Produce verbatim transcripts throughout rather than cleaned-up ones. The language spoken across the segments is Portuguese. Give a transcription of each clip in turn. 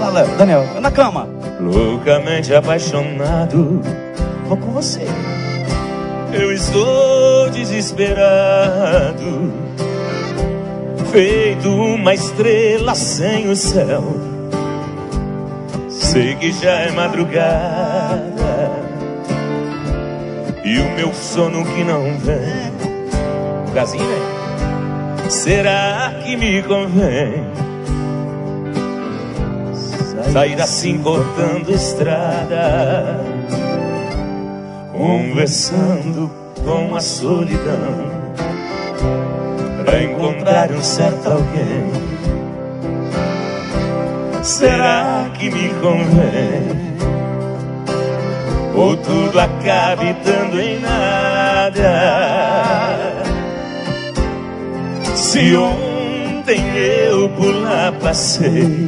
lá, Léo. Daniel, na cama. Loucamente apaixonado, Vou com você. eu estou desesperado, feito uma estrela sem o céu. Sei que já é madrugada e o meu sono que não vem. Lugarzinho, velho. Será que me convém sair assim cortando estrada, conversando com a solidão, pra encontrar um certo alguém? Será que me convém? Ou tudo acabe dando em nada? Se ontem eu por lá passei,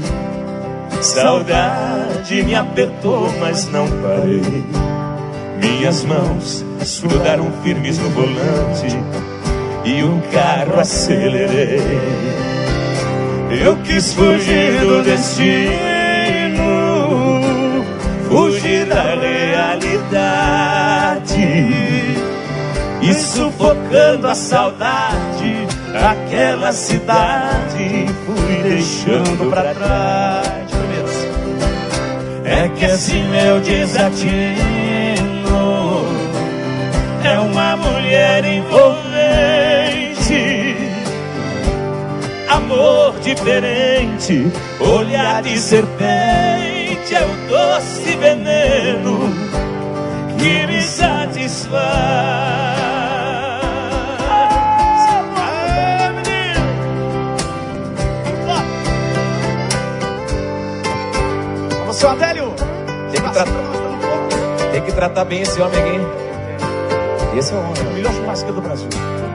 saudade me apertou, mas não parei. Minhas mãos grudaram firmes no volante e o carro acelerei. Eu quis fugir do destino, fugir da realidade, e sufocando a saudade, aquela cidade fui deixando pra trás. É que esse meu desatino é uma mulher envolvente, amor diferente, olhar de serpente, é o doce veneno que me satisfaz. Ah, menino! Vamos, seu Adélio. Tem que, tratar, tem que tratar bem esse homem aqui. Esse é o homem. O melhor churrasqueiro do Brasil.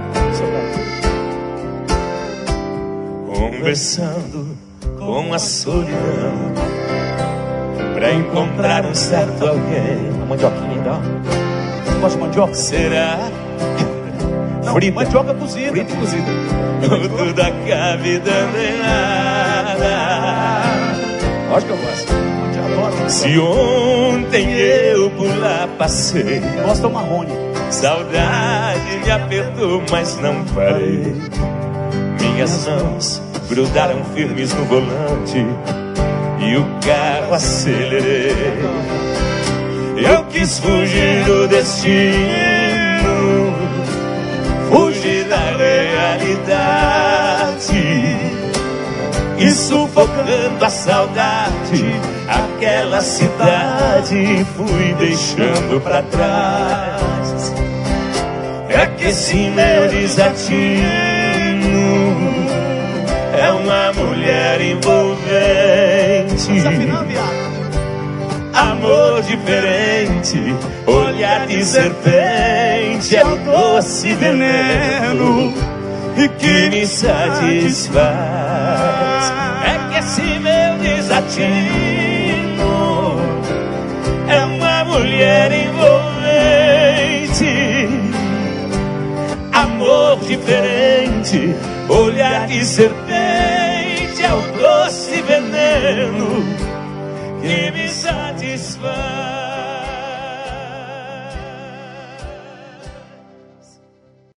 Conversando com a solidão, pra encontrar um certo alguém. A mandioquinha, então. Gosta de mandioca? Será? Não, Frita. mandioca cozida. Frita e cozida. Ou tudo acabe dando em nada? Lógico que eu gosto. Se ontem eu por lá passei, Gosta do marrone. saudade me apertou, mas não parei. Minhas mãos grudaram firmes no volante e o carro acelerei. Eu quis fugir do destino, fugir da realidade, e sufocando a saudade, aquela cidade fui deixando pra trás. É que esse meu desatino é uma mulher envolvente, amor diferente, olhar de serpente, é o doce veneno que me satisfaz. É que esse meu desatino é uma mulher envolvente, amor diferente, olhar de serpente, é o doce veneno que me satisfaz.